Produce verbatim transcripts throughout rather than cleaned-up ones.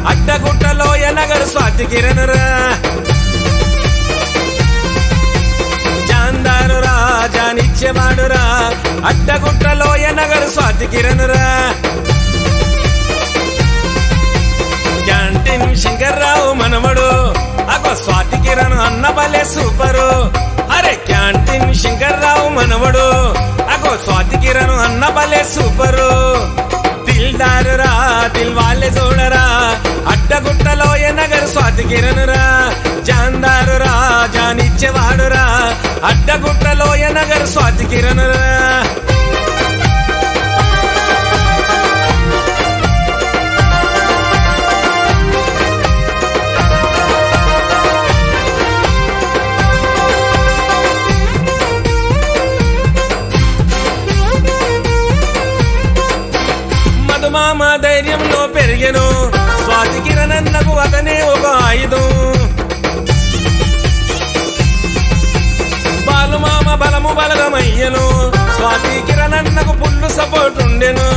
అడ్డగుట్టలోయ నగరు స్వాతి కిరణ్ రా జాందారు రాజానిచ్చేవాడురా అడ్డగుట్టలోయ నగరు స్వాతి కిరణ్ రా క్యాంటీన్ శంకర్రావు మనవడు అగో స్వాతి కిరణ్ అన్న భలే సూపరు అరే క్యాంటీన్ శంకర్రావు మనవడు అగో స్వాతి కిరణ్ అన్న భలే సూపరు దిల్దారు రా దిల్ వాళ్ళే చూడరా అడ్డగుట్టలోయ నగరు స్వాతి కిరణ్ రా జాందారు రాజానిచ్చేవాడురా అడ్డగుట్టలోయ నగరు స్వాతి కిరణ్ రా మామ ధైర్యంలో పెరిగెను స్వాతి కిరణ్ అన్నకు అతనే ఒక ఆయుధం బాలుమామ బలము బలగమయ్యను స్వాతి కిరణ్ అన్నకు పుల్లు సపోర్ట్ ఉండెను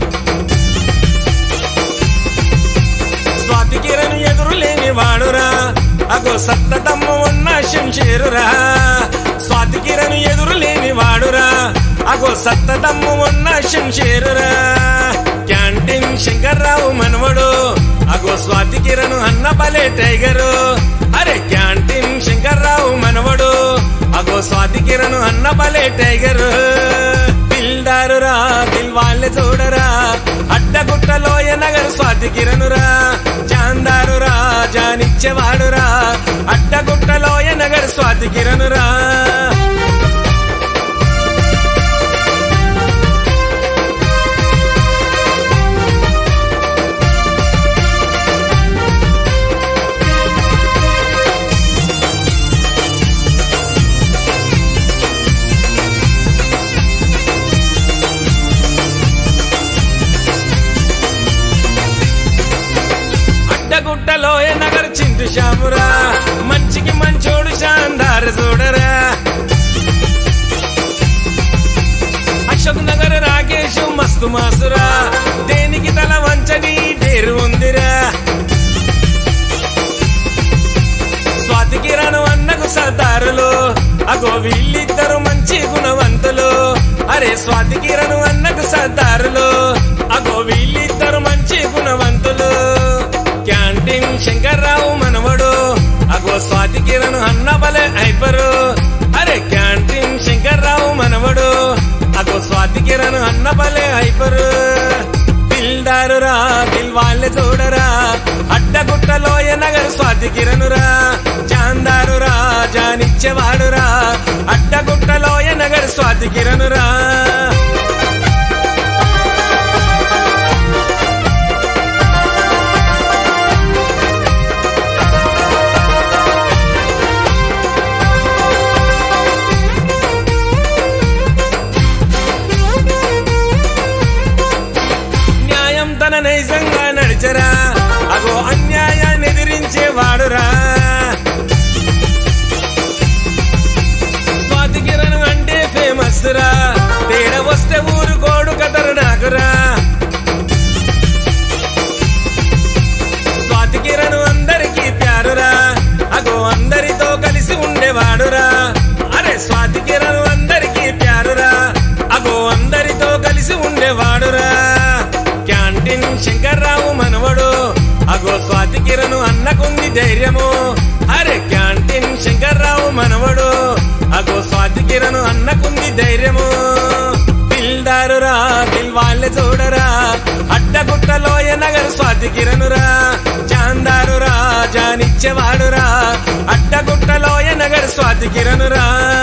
స్వాతి కిరణ్ ఎదురు లేని వాడురా అగో సత్తటమ్ము ఉన్న శంషేరురా స్వాతి కిరణ్ ఎదురు లేని వాడురా అగో సత్తటమ్ము ఉన్న శంషేరురా క్యాంటీన్ శంకర్రావు మనవడు అగో స్వాతి కిరణ్ అన్న భలే టైగరు అరే క్యాంటీన్ శంకర్రావు మనవడు అగో స్వాతి కిరణ్ అన్న భలే టైగరు దిల్దారు రా దిల్ వాళ్ళే చూడరా అడ్డగుట్టలోయ నగరు స్వాతి కిరణ్ రా జాందారు రాజానిచ్చేవాడురా అడ్డగుట్టలోయ నగరు స్వాతి కిరణ్ రా గుట్టలోయ నగర్ చింటు శామురా మంచికి మంచోడు శాందారు చూడరా అశోక్ నగర్ రాకేష్ మస్తు మాసురా దేనికి తల వంచని డేరు ఉందిరా స్వాతి కిరణ్ అన్నకు సర్దారులు అగో వీళ్ళిద్దరు మంచి గుణవంతులు అరే స్వాతి కిరణ్ అన్నకు సర్దారులు అగో వీళ్ళిద్దరు మంచి గుణవంతులు క్యాంటీన్ శంకర్రావు మనవడు అగో స్వాతి కిరణ్ అన్న భలే హైపరు అరే క్యాంటీన్ శంకర్రావు మనవడు అగో స్వాతి కిరణ్ అన్న భలే హైపరు దిల్దారు రా దిల్ వాళ్ళే చూడరా అడ్డగుట్టలోయ నగరు స్వాతి కిరణ్ రా జాందారు రాజానిచ్చేవాడురా అడ్డగుట్టలోయ నగరు స్వాతి కిరణ్ రా నైజంగా నడిచరా అగో అన్యాయాన్ని ఎదిరించేవాడురా స్వాతి కిరణ్ అంటే ఫేమస్ రా తేడ వస్తే ఊరు కోడు కదరు నాకురా స్వాతి కిరణ్ అందరికీ ప్యారురా అగో అందరితో కలిసి ఉండేవాడురా అరే స్వాతి కిరణ్ అందరికీ ప్యారురా అగో అందరితో కలిసి ఉండేవాడురా క్యాంటీన్ శంకర్రావు మనవడు అగో స్వాతి కిరణ్ అన్నకుంది ధైర్యము అరే క్యాంటీన్ శంకర్రావు మనవడు అగో స్వాతి కిరణ్ అన్నకుంది ధైర్యము దిల్దారు రా దిల్ వాళ్ళే చూడరా అడ్డగుట్టలోయ నగరు స్వాతి కిరణ్ రా జాందారు రాజానిచ్చేవాడురా అడ్డగుట్టలోయ నగరు స్వాతి కిరణ్ రా